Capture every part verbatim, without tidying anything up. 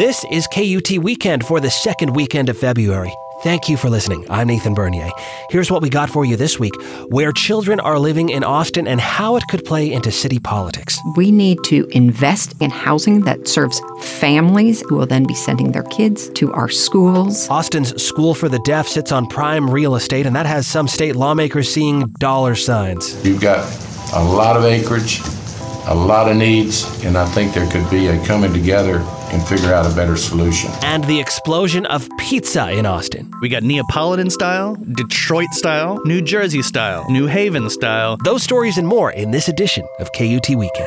This is K U T Weekend for the second weekend of February. Thank you for listening. I'm Nathan Bernier. Here's what we got for you this week: where children are living in Austin and how it could play into city politics. We need to invest in housing that serves families who will then be sending their kids to our schools. Austin's School for the Deaf sits on prime real estate, and that has some state lawmakers seeing dollar signs. You've got a lot of acreage, a lot of needs, and I think there could be a coming together and figure out a better solution. And the explosion of pizza in Austin. We got Neapolitan style, Detroit style, New Jersey style, New Haven style. Those stories and more in this edition of K U T Weekend.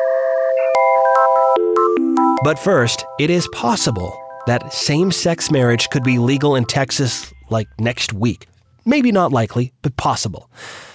But first, it is possible that same-sex marriage could be legal in Texas like next week. Maybe not likely, but possible.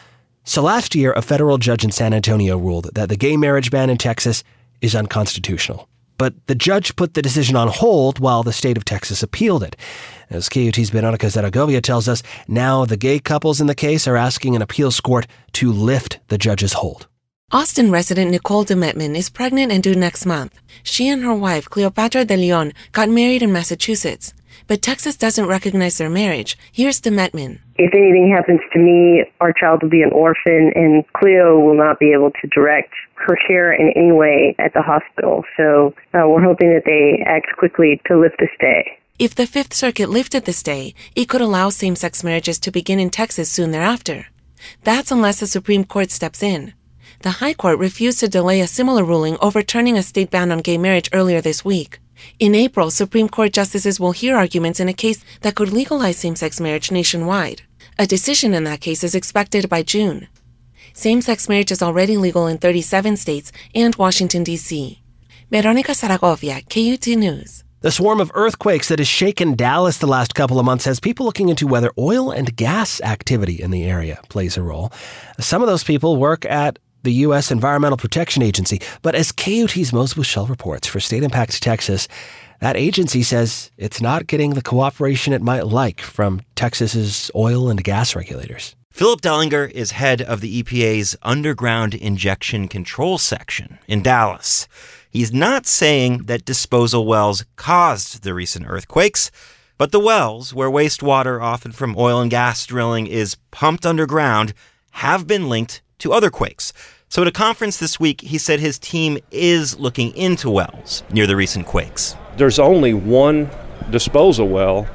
So last year, a federal judge in San Antonio ruled that the gay marriage ban in Texas is unconstitutional. But the judge put the decision on hold while the state of Texas appealed it. As K U T's Veronica Zaragovia tells us, now the gay couples in the case are asking an appeals court to lift the judge's hold. Austin resident Nicole DeMettman is pregnant and due next month. She and her wife, Cleopatra de Leon, got married in Massachusetts. But Texas doesn't recognize their marriage. Here's DeMettman. If anything happens to me, our child will be an orphan, and Cleo will not be able to direct her care in any way at the hospital. So uh, we're hoping that they act quickly to lift the stay. If the Fifth Circuit lifted the stay, it could allow same-sex marriages to begin in Texas soon thereafter. That's unless the Supreme Court steps in. The High Court refused to delay a similar ruling, overturning a state ban on gay marriage earlier this week. In April, Supreme Court justices will hear arguments in a case that could legalize same-sex marriage nationwide. A decision in that case is expected by June. Same-sex marriage is already legal in thirty-seven states and Washington, D C Veronica Zaragovia, K U T News. The swarm of earthquakes that has shaken Dallas the last couple of months has people looking into whether oil and gas activity in the area plays a role. Some of those people work at the U S Environmental Protection Agency, but as K U T's Mose Bushell reports for State Impact Texas, that agency says it's not getting the cooperation it might like from Texas's oil and gas regulators. Philip Dellinger is head of the E P A's Underground Injection Control Section in Dallas. He's not saying that disposal wells caused the recent earthquakes, but the wells, where wastewater, often from oil and gas drilling, is pumped underground, have been linked to other quakes. So at a conference this week, he said his team is looking into wells near the recent quakes. There's only one disposal well,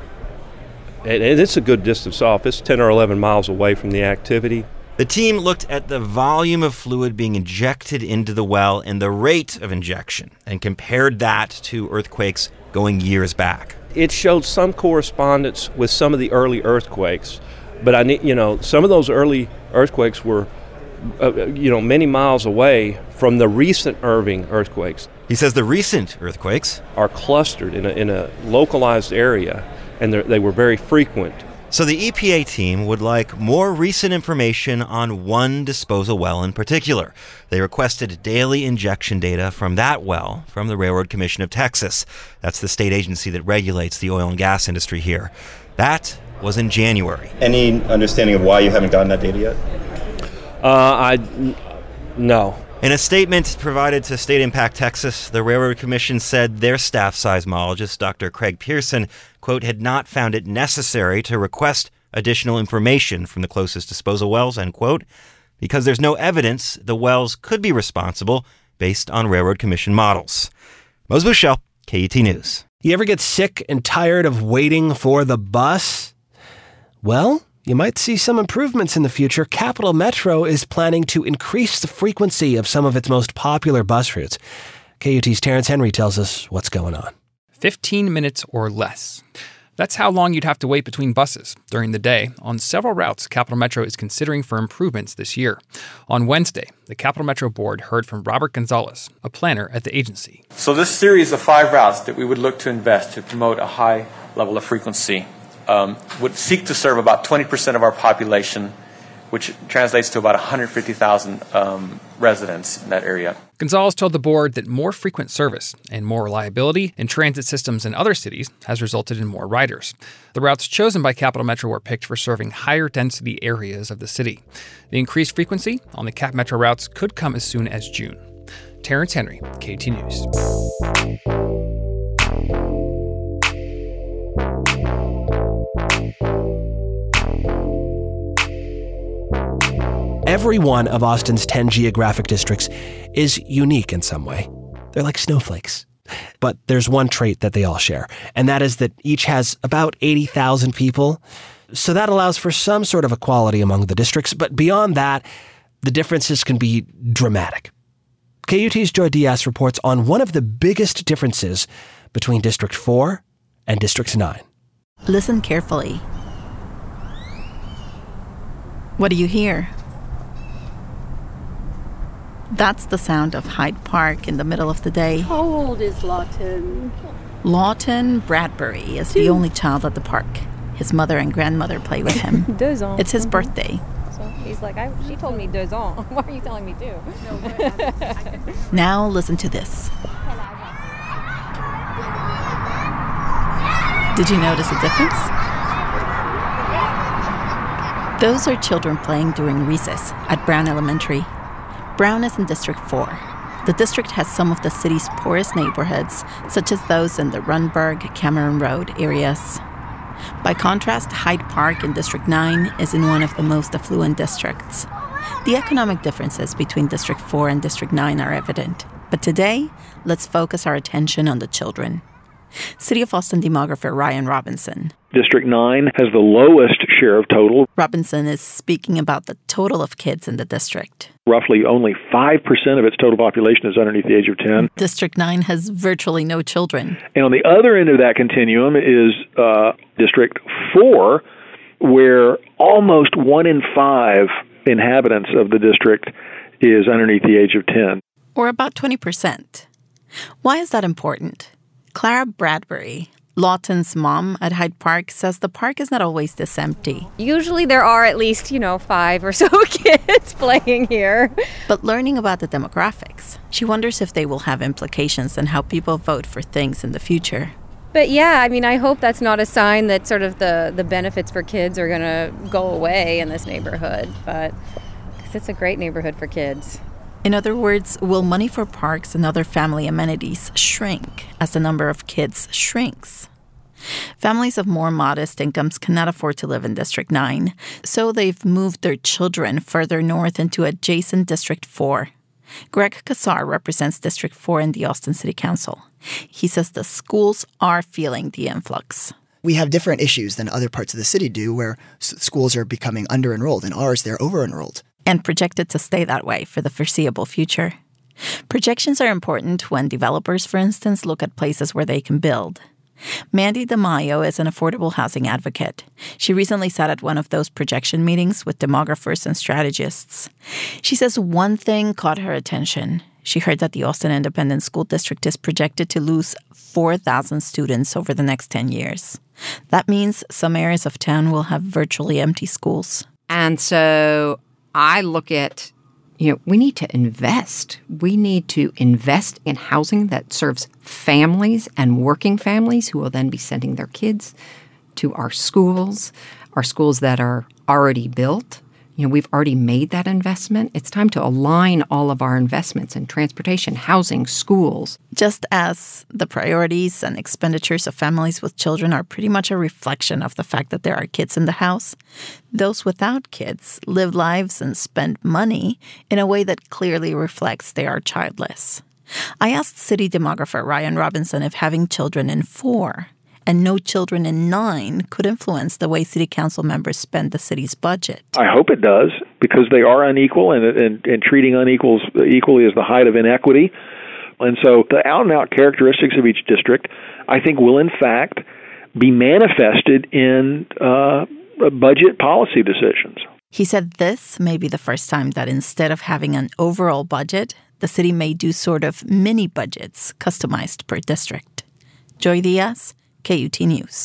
and it's a good distance off. It's ten or eleven miles away from the activity. The team looked at the volume of fluid being injected into the well and the rate of injection and compared that to earthquakes going years back. It showed some correspondence with some of the early earthquakes, but I need, you know, some of those early earthquakes were Uh, you know, many miles away from the recent Irving earthquakes. He says the recent earthquakes are clustered in a, in a localized area, and they were very frequent. So the E P A team would like more recent information on one disposal well in particular. They requested daily injection data from that well from the Railroad Commission of Texas. That's the state agency that regulates the oil and gas industry here. That was in January. Any understanding of why you haven't gotten that data yet? Uh, I, no. In a statement provided to State Impact Texas, the Railroad Commission said their staff seismologist, Doctor Craig Pearson, quote, had not found it necessary to request additional information from the closest disposal wells, end quote, because there's no evidence the wells could be responsible based on Railroad Commission models. Mose Bushell, K U T News. You ever get sick and tired of waiting for the bus? Well, you might see some improvements in the future. Capital Metro is planning to increase the frequency of some of its most popular bus routes. K U T's Terrence Henry tells us what's going on. fifteen minutes or less. That's how long you'd have to wait between buses during the day. On several routes, Capital Metro is considering for improvements this year. On Wednesday, the Capital Metro board heard from Robert Gonzalez, a planner at the agency. So this series of five routes that we would look to invest to promote a high level of frequency Um, would seek to serve about twenty percent of our population, which translates to about one hundred fifty thousand um, residents in that area. Gonzalez told the board that more frequent service and more reliability in transit systems in other cities has resulted in more riders. The routes chosen by Capital Metro were picked for serving higher density areas of the city. The increased frequency on the Cap Metro routes could come as soon as June. Terrence Henry, K T News. Every one of Austin's ten geographic districts is unique in some way. They're like snowflakes. But there's one trait that they all share, and that is that each has about eighty thousand people. So that allows for some sort of equality among the districts, but beyond that, the differences can be dramatic. K U T's Joy Diaz reports on one of the biggest differences between District four and District nine. Listen carefully. What do you hear? That's the sound of Hyde Park in the middle of the day. How old is Lawton? Lawton Bradbury is the only child at the park. His mother and grandmother play with him. Deux ans. It's his Mm-hmm. birthday. So he's like, I, she told me deux ans. Why are you telling me two? Now listen to this. Did you notice a difference? Those are children playing during recess at Brown Elementary. Brown is in District four. The district has some of the city's poorest neighborhoods, such as those in the Runberg, Cameron Road areas. By contrast, Hyde Park in District nine is in one of the most affluent districts. The economic differences between District four and District nine are evident. But today, let's focus our attention on the children. City of Austin demographer Ryan Robinson. District nine has the lowest share of total. Robinson is speaking about the total of kids in the district. Roughly only five percent of its total population is underneath the age of ten. District nine has virtually no children. And on the other end of that continuum is uh, District four, where almost one in five inhabitants of the district is underneath the age of ten. Or about twenty percent. Why is that important? Clara Bradbury, Lawton's mom at Hyde Park, says the park is not always this empty. Usually there are at least, you know, five or so kids playing here. But learning about the demographics, she wonders if they will have implications on how people vote for things in the future. But yeah, I mean, I hope that's not a sign that sort of the, the benefits for kids are going to go away in this neighborhood. But 'cause it's a great neighborhood for kids. In other words, will money for parks and other family amenities shrink as the number of kids shrinks? Families of more modest incomes cannot afford to live in District nine, so they've moved their children further north into adjacent District four. Greg Kassar represents District four in the Austin City Council. He says the schools are feeling the influx. We have different issues than other parts of the city do, where s- schools are becoming under-enrolled. In ours, they're over-enrolled. And projected to stay that way for the foreseeable future. Projections are important when developers, for instance, look at places where they can build. Mandy DeMaio is an affordable housing advocate. She recently sat at one of those projection meetings with demographers and strategists. She says one thing caught her attention. She heard that the Austin Independent School District is projected to lose four thousand students over the next ten years. That means some areas of town will have virtually empty schools. And so I look at, you know, we need to invest. We need to invest in housing that serves families and working families who will then be sending their kids to our schools, our schools that are already built. You know, we've already made that investment. It's time to align all of our investments in transportation, housing, schools. Just as the priorities and expenditures of families with children are pretty much a reflection of the fact that there are kids in the house, those without kids live lives and spend money in a way that clearly reflects they are childless. I asked city demographer Ryan Robinson if having children in four and no children in nine could influence the way city council members spend the city's budget. I hope it does, because they are unequal, and, and, and treating unequals equally is the height of inequity. And so the out-and-out characteristics of each district, I think, will in fact be manifested in uh, budget policy decisions. He said this may be the first time that instead of having an overall budget, the city may do sort of mini budgets customized per district. Joy Diaz, K U T News.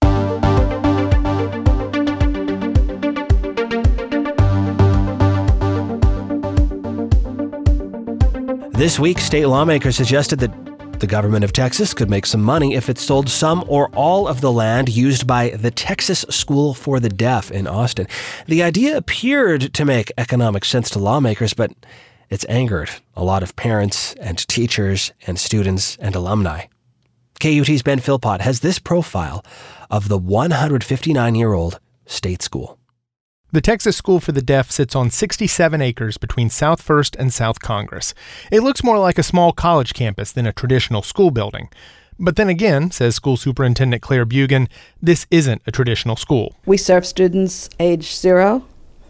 This week, state lawmakers suggested that the government of Texas could make some money if it sold some or all of the land used by the Texas School for the Deaf in Austin. The idea appeared to make economic sense to lawmakers, but it's angered a lot of parents and teachers and students and alumni. K U T's Ben Philpott has this profile of the one hundred fifty-nine-year-old state school. The Texas School for the Deaf sits on sixty-seven acres between South First and South Congress. It looks more like a small college campus than a traditional school building. But then again, says School Superintendent Claire Bugan, this isn't a traditional school. We serve students age zero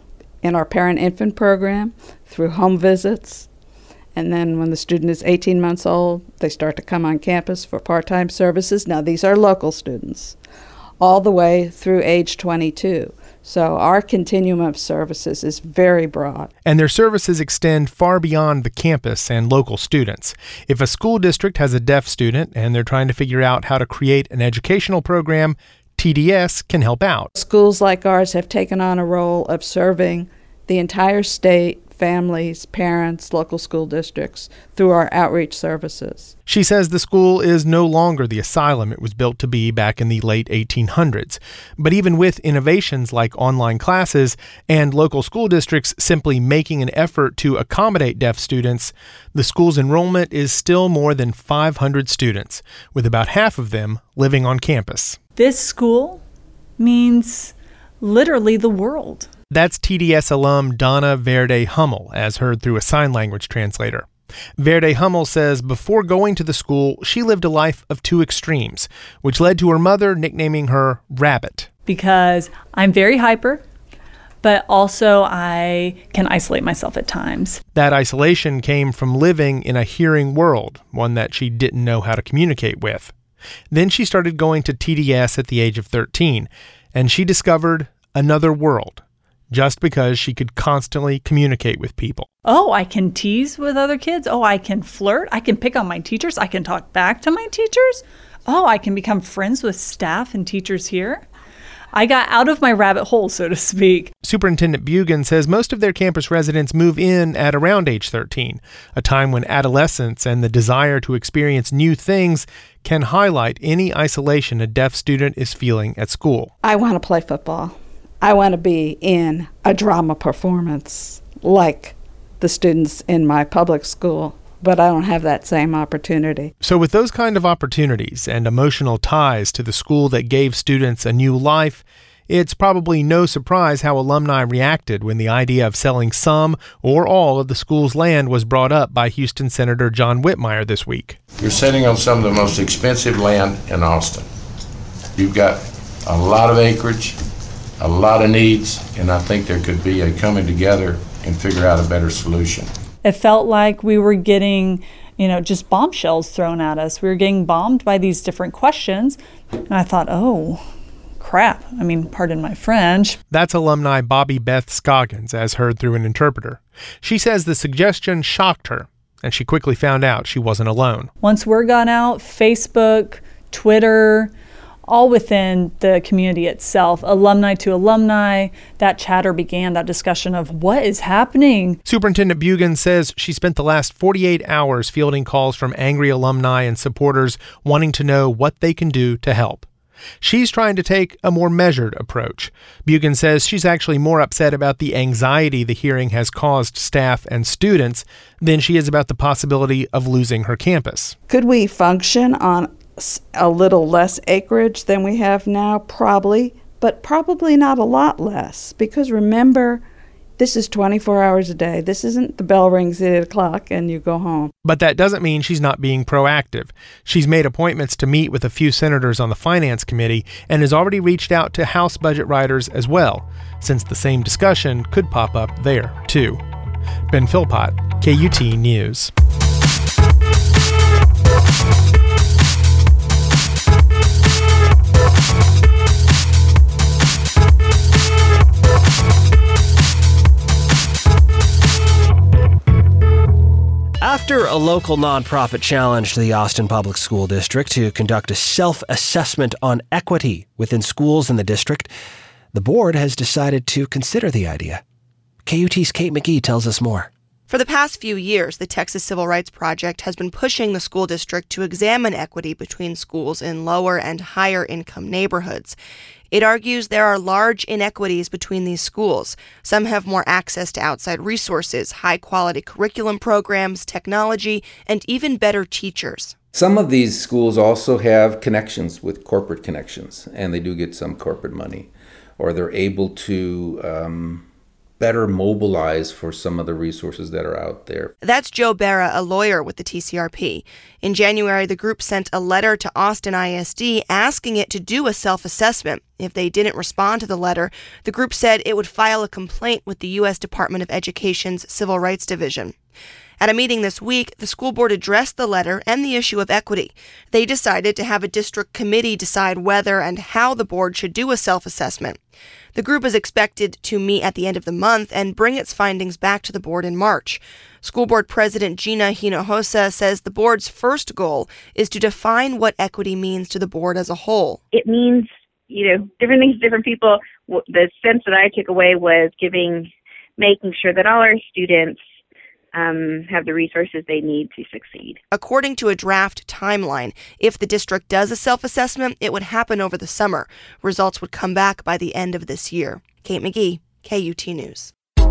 in our parent-infant program through home visits. And then when the student is eighteen months old, they start to come on campus for part-time services. Now, these are local students, all the way through age twenty-two. So our continuum of services is very broad. And their services extend far beyond the campus and local students. If a school district has a deaf student and they're trying to figure out how to create an educational program, T D S can help out. Schools like ours have taken on a role of serving the entire state, families, parents, local school districts through our outreach services. She says the school is no longer the asylum it was built to be back in the late eighteen hundreds. But even with innovations like online classes and local school districts simply making an effort to accommodate deaf students, the school's enrollment is still more than five hundred students, with about half of them living on campus. This school means literally the world. That's T D S alum Donna Verde Hummel, as heard through a sign language translator. Verde Hummel says before going to the school, she lived a life of two extremes, which led to her mother nicknaming her Rabbit. Because I'm very hyper, but also I can isolate myself at times. That isolation came from living in a hearing world, one that she didn't know how to communicate with. Then she started going to T D S at the age of thirteen, and she discovered another world, just because she could constantly communicate with people. Oh, I can tease with other kids. Oh, I can flirt. I can pick on my teachers. I can talk back to my teachers. Oh, I can become friends with staff and teachers here. I got out of my rabbit hole, so to speak. Superintendent Bugan says most of their campus residents move in at around age thirteen, a time when adolescence and the desire to experience new things can highlight any isolation a deaf student is feeling at school. I want to play football. I want to be in a drama performance like the students in my public school, but I don't have that same opportunity. So with those kind of opportunities and emotional ties to the school that gave students a new life, it's probably no surprise how alumni reacted when the idea of selling some or all of the school's land was brought up by Houston Senator John Whitmire this week. You're sitting on some of the most expensive land in Austin. You've got a lot of acreage, a lot of needs, and I think there could be a coming together and figure out a better solution. It felt like we were getting, you know, just bombshells thrown at us. We were getting bombed by these different questions, and I thought, oh, crap. I mean, pardon my French. That's alumni Bobby Beth Scoggins, as heard through an interpreter. She says the suggestion shocked her, and she quickly found out she wasn't alone. Once word got out, Facebook, Twitter, all within the community itself, alumni to alumni, that chatter began, that discussion of what is happening. Superintendent Bugan says she spent the last forty-eight hours fielding calls from angry alumni and supporters wanting to know what they can do to help. She's trying to take a more measured approach. Bugan says she's actually more upset about the anxiety the hearing has caused staff and students than she is about the possibility of losing her campus. Could we function on a little less acreage than we have now? Probably, but probably not a lot less, because remember, this is twenty-four hours a day. This isn't the bell rings at eight o'clock and you go home. But that doesn't mean she's not being proactive. She's made appointments to meet with a few senators on the Finance Committee and has already reached out to House budget writers as well, since the same discussion could pop up there, too. Ben Philpott, K U T News. After a local nonprofit challenged the Austin Public School District to conduct a self-assessment on equity within schools in the district, the board has decided to consider the idea. K U T's Kate McGee tells us more. For the past few years, the Texas Civil Rights Project has been pushing the school district to examine equity between schools in lower and higher income neighborhoods. It argues there are large inequities between these schools. Some have more access to outside resources, high-quality curriculum programs, technology, and even better teachers. Some of these schools also have connections with corporate connections, and they do get some corporate money. or they're able to um, better mobilize for some of the resources that are out there. That's Joe Barra, a lawyer with the T C R P. In January, the group sent a letter to Austin I S D asking it to do a self-assessment. If they didn't respond to the letter, the group said it would file a complaint with the U S Department of Education's Civil Rights Division. At a meeting this week, the school board addressed the letter and the issue of equity. They decided to have a district committee decide whether and how the board should do a self-assessment. The group is expected to meet at the end of the month and bring its findings back to the board in March. School board president Gina Hinojosa says the board's first goal is to define what equity means to the board as a whole. It means, you know, different things to different people. The sense that I took away was giving, making sure that all our students Um, have the resources they need to succeed. According to a draft timeline, if the district does a self-assessment, it would happen over the summer. Results would come back by the end of this year. Kate McGee, K U T News.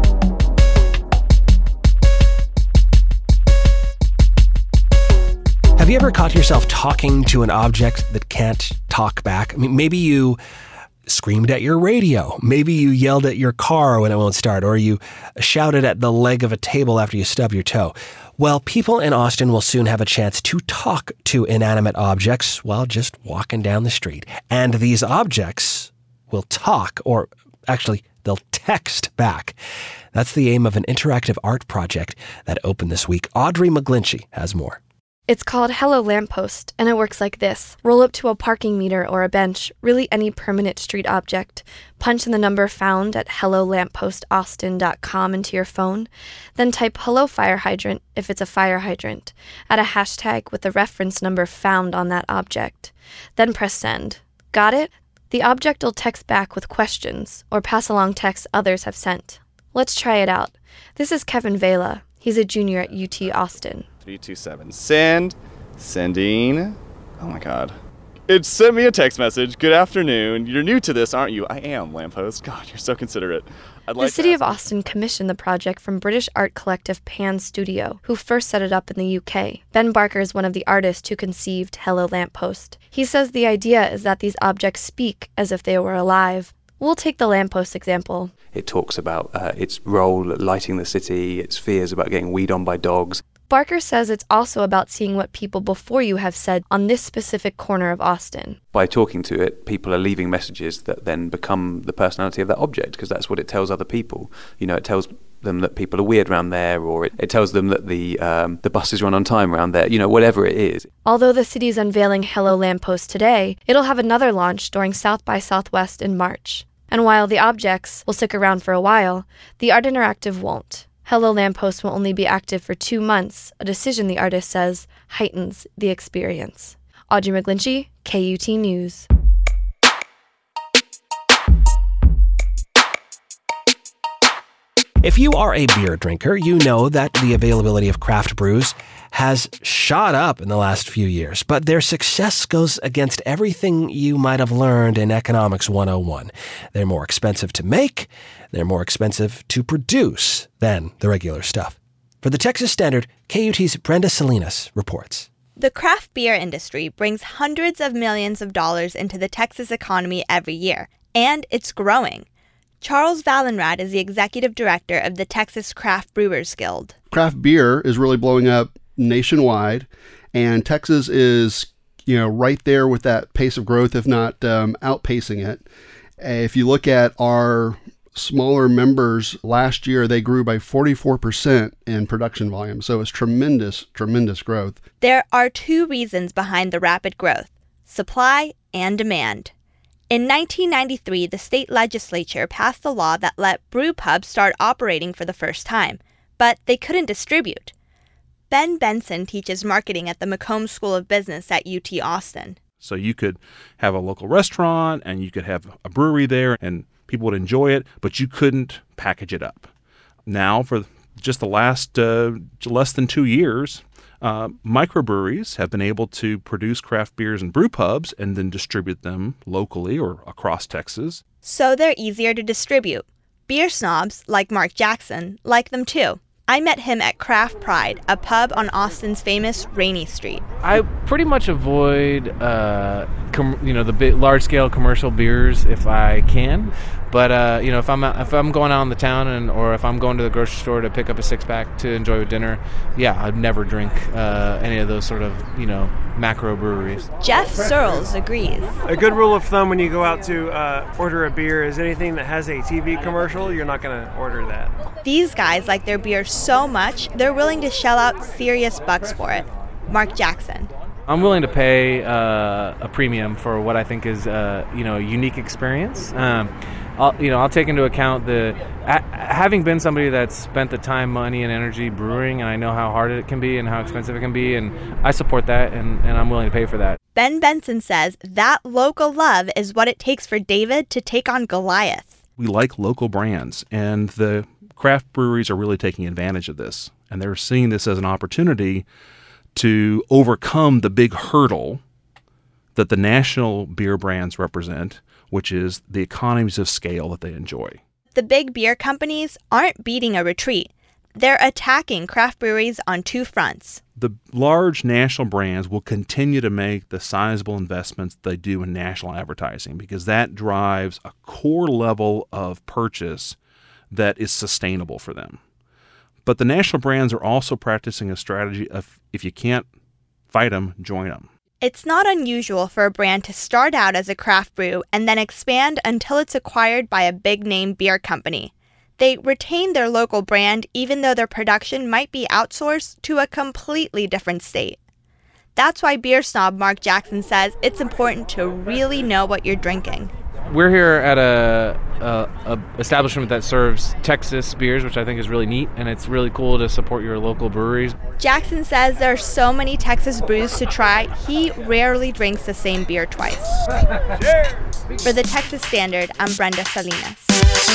Have you ever caught yourself talking to an object that can't talk back? I mean, maybe you screamed at your radio. Maybe you yelled at your car when it won't start, or you shouted at the leg of a table after you stubbed your toe. Well, people in Austin will soon have a chance to talk to inanimate objects while just walking down the street. And these objects will talk, or actually, they'll text back. That's the aim of an interactive art project that opened this week. Audrey McGlinchey has more. It's called Hello Lamppost, and it works like this. Roll up to a parking meter or a bench, really any permanent street object. Punch in the number found at hello lamppost austin dot com into your phone. Then type Hello Fire Hydrant if it's a fire hydrant. Add a hashtag with the reference number found on that object. Then press send. Got it? The object will text back with questions or pass along texts others have sent. Let's try it out. This is Kevin Vela. He's a junior at U T Austin. three two seven. Send. Sending. Oh my god. It sent me a text message. Good afternoon. You're new to this, aren't you? I am, Lamppost. God, you're so considerate. I'd like the City of Austin commissioned the project from British art collective Pan Studio, who first set it up in the U K. Ben Barker is one of the artists who conceived Hello Lamppost. He says the idea is that these objects speak as if they were alive. We'll take the lamppost example. It talks about uh, its role at lighting the city, its fears about getting weed on by dogs. Barker says it's also about seeing what people before you have said on this specific corner of Austin. By talking to it, people are leaving messages that then become the personality of that object, because that's what it tells other people. You know, it tells them that people are weird around there, or it, it tells them that the um, the buses run on time around there, you know, whatever it is. Although the city's unveiling Hello Lamppost today, it'll have another launch during South by Southwest in March. And while the objects will stick around for a while, the Art Interactive won't. Hello Lamppost will only be active for two months, a decision the artist says heightens the experience. Audrey McGlinchey, K U T News. If you are a beer drinker, you know that the availability of craft brews has shot up in the last few years, but their success goes against everything you might have learned in Economics one oh one. They're more expensive to make, they're more expensive to produce than the regular stuff. For the Texas Standard, K U T's Brenda Salinas reports. The craft beer industry brings hundreds of millions of dollars into the Texas economy every year, and it's growing. Charles Valenrad is the executive director of the Texas Craft Brewers Guild. Craft beer is really blowing up nationwide, and Texas is, you know, right there with that pace of growth, if not um, outpacing it. If you look at our smaller members, last year they grew by forty-four percent in production volume, so it's tremendous, tremendous growth. There are two reasons behind the rapid growth: supply and demand. In nineteen ninety-three, the state legislature passed a law that let brew pubs start operating for the first time, but they couldn't distribute. Ben Benson teaches marketing at the McCombs School of Business at U T Austin. So you could have a local restaurant and you could have a brewery there and people would enjoy it, but you couldn't package it up. Now, for just the last uh, less than two years, uh, microbreweries have been able to produce craft beers and brew pubs and then distribute them locally or across Texas. So they're easier to distribute. Beer snobs, like Mark Jackson, like them too. I met him at Craft Pride, a pub on Austin's famous Rainey Street. I pretty much avoid uh, com- you know, the big, large-scale commercial beers if I can. But uh, you know, if I'm if I'm going out in the town and or if I'm going to the grocery store to pick up a six pack to enjoy with dinner, yeah, I'd never drink uh, any of those sort of you know macro breweries. Jeff Searles agrees. A good rule of thumb when you go out to uh, order a beer is anything that has a T V commercial, you're not going to order that. These guys like their beer so much they're willing to shell out serious bucks for it. Mark Jackson. I'm willing to pay uh, a premium for what I think is uh, you know a unique experience. Um, I'll, you know, I'll take into account the a, having been somebody that's spent the time, money, and energy brewing, and I know how hard it can be and how expensive it can be, and I support that, and, and I'm willing to pay for that. Ben Benson says that local love is what it takes for David to take on Goliath. We like local brands, and the craft breweries are really taking advantage of this, and they're seeing this as an opportunity to overcome the big hurdle that the national beer brands represent, which is the economies of scale that they enjoy. The big beer companies aren't beating a retreat. They're attacking craft breweries on two fronts. The large national brands will continue to make the sizable investments they do in national advertising because that drives a core level of purchase that is sustainable for them. But the national brands are also practicing a strategy of if you can't fight them, join them. It's not unusual for a brand to start out as a craft brew and then expand until it's acquired by a big-name beer company. They retain their local brand even though their production might be outsourced to a completely different state. That's why beer snob Mark Jackson says it's important to really know what you're drinking. We're here at a, a, a establishment that serves Texas beers, which I think is really neat, and it's really cool to support your local breweries. Jackson says there are so many Texas brews to try, he rarely drinks the same beer twice. Cheers! For the Texas Standard, I'm Brenda Salinas.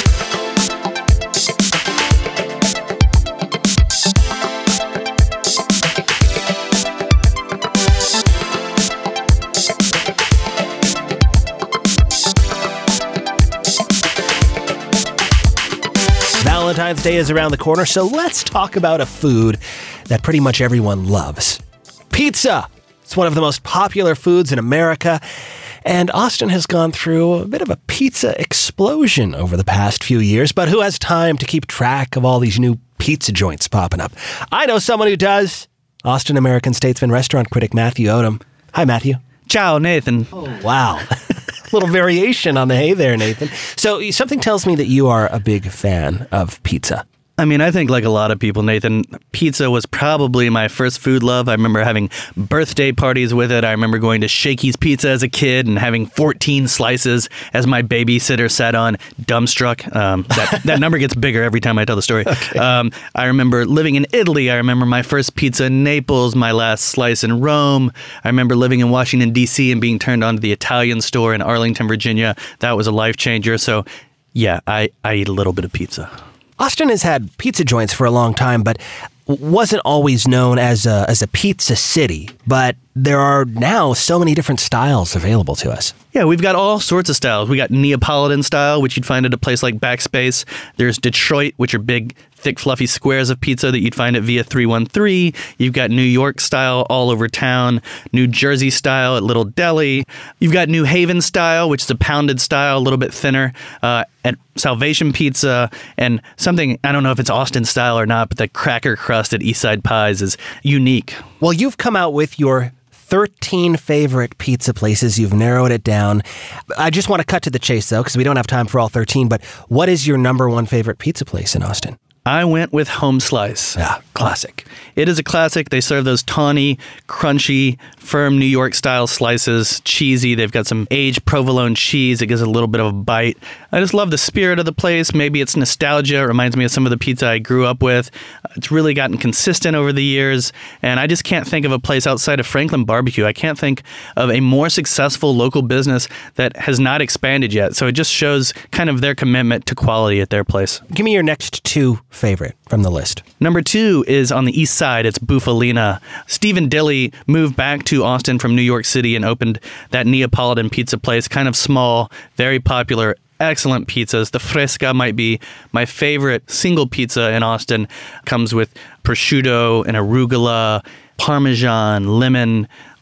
Valentine's Day is around the corner, so let's talk about a food that pretty much everyone loves. Pizza! It's one of the most popular foods in America, and Austin has gone through a bit of a pizza explosion over the past few years, but who has time to keep track of all these new pizza joints popping up? I know someone who does. Austin American statesman restaurant critic Matthew Odom. Hi, Matthew. Ciao, Nathan. Oh, wow. Little variation on the hey there, Nathan. So something tells me that you are a big fan of pizza. I mean, I think like a lot of people, Nathan, pizza was probably my first food love. I remember having birthday parties with it. I remember going to Shakey's Pizza as a kid and having fourteen slices as my babysitter sat on dumbstruck. Um, that, that number gets bigger every time I tell the story. Okay. Um, I remember living in Italy. I remember my first pizza in Naples, my last slice in Rome. I remember living in Washington, D C and being turned on to the Italian store in Arlington, Virginia. That was a life changer. So, yeah, I, I eat a little bit of pizza. Austin has had pizza joints for a long time, but wasn't always known as a, as a pizza city. But there are now so many different styles available to us. Yeah, we've got all sorts of styles. We got Neapolitan style, which you'd find at a place like Backspace. There's Detroit, which are big, thick, fluffy squares of pizza that you'd find at Via three one three. You've got New York style all over town. New Jersey style at Little Deli. You've got New Haven style, which is a pounded style, a little bit thinner, uh, at Salvation Pizza. And something, I don't know if it's Austin style or not, but the cracker crust at Eastside Pies is unique. Well, you've come out with your thirteen favorite pizza places. You've narrowed it down. I just want to cut to the chase, though, because we don't have time for all thirteen. But what is your number one favorite pizza place in Austin? I went with Home Slice. Yeah, classic. It is a classic. They serve those tawny, crunchy, firm New York style slices, cheesy. They've got some aged provolone cheese. It gives a little bit of a bite. I just love the spirit of the place. Maybe it's nostalgia. It reminds me of some of the pizza I grew up with. It's really gotten consistent over the years, and I just can't think of a place outside of Franklin Barbecue. I can't think of a more successful local business that has not expanded yet. So it just shows kind of their commitment to quality at their place. Give me your next two favorite from the list. Number two is on the east side. It's Bufalina. Stephen Dilly moved back to Austin from New York City and opened that Neapolitan pizza place. Kind of small, very popular, excellent pizzas. The Fresca might be my favorite single pizza in Austin. Comes with prosciutto and arugula, Parmesan, lemon,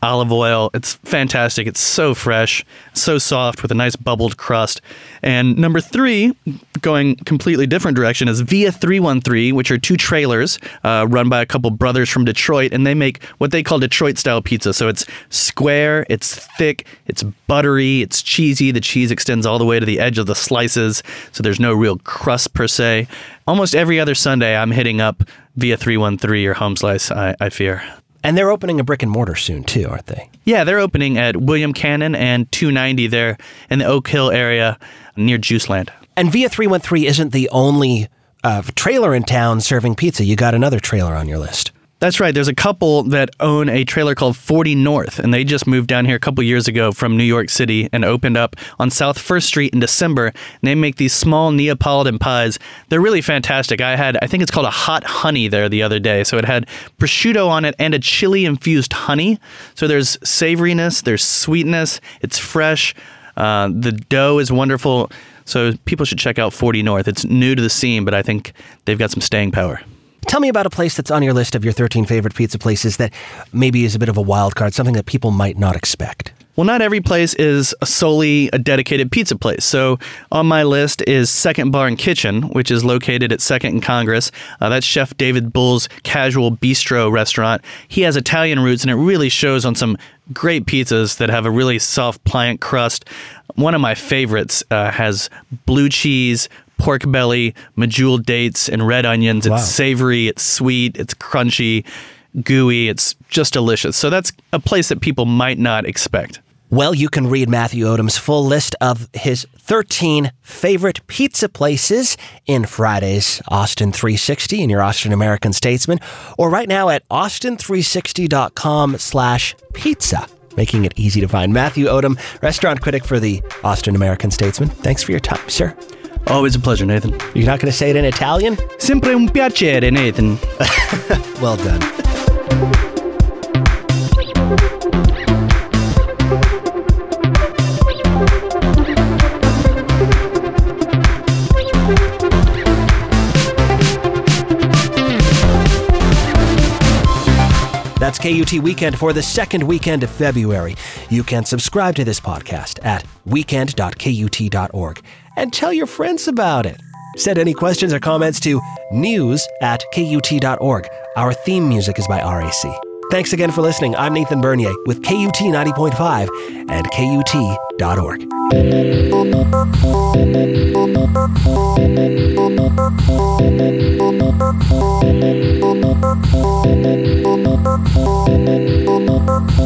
olive oil. It's fantastic. It's so fresh, so soft with a nice bubbled crust. And number three, going completely different direction, is Via three one three, which are two trailers uh, run by a couple brothers from Detroit, and they make what they call Detroit-style pizza. So it's square, it's thick, it's buttery, it's cheesy. The cheese extends all the way to the edge of the slices, so there's no real crust per se. Almost every other Sunday, I'm hitting up Via three one three or Home Slice, I, I fear. And they're opening a brick and mortar soon, too, aren't they? Yeah, they're opening at William Cannon and two ninety there in the Oak Hill area near Juiceland. And Via three one three isn't the only uh, trailer in town serving pizza. You got another trailer on your list. That's right. There's a couple that own a trailer called forty North, and they just moved down here a couple years ago from New York City and opened up on South First Street in December. And they make these small Neapolitan pies. They're really fantastic. I had, I think it's called a hot honey there the other day. So it had prosciutto on it and a chili-infused honey. So there's savoriness, there's sweetness, it's fresh. Uh, the dough is wonderful. So people should check out forty North. It's new to the scene, but I think they've got some staying power. Tell me about a place that's on your list of your thirteen favorite pizza places that maybe is a bit of a wild card, something that people might not expect. Well, not every place is solely a dedicated pizza place. So on my list is Second Bar and Kitchen, which is located at second and Congress. Uh, that's Chef David Bull's casual bistro restaurant. He has Italian roots, and it really shows on some great pizzas that have a really soft, pliant crust. One of my favorites uh, has blue cheese, pork belly, medjool dates, and red onions. It's Wow. savory, it's sweet, it's crunchy, gooey. It's just delicious. So that's a place that people might not expect. Well, you can read Matthew Odom's full list of his thirteen favorite pizza places in Friday's Austin three sixty in your Austin American Statesman, or right now at austin three sixty dot com slash pizza, making it easy to find. Matthew Odom, restaurant critic for the Austin American Statesman. Thanks for your time, sir. Always a pleasure, Nathan. You're not going to say it in Italian? Sempre un piacere, Nathan. Well done. That's K U T Weekend for the second weekend of February. You can subscribe to this podcast at weekend dot k u t dot org and tell your friends about it. Send any questions or comments to news at k u t dot org. Our theme music is by R A C. Thanks again for listening. I'm Nathan Bernier with K U T ninety point five and K U T dot org. Thank you.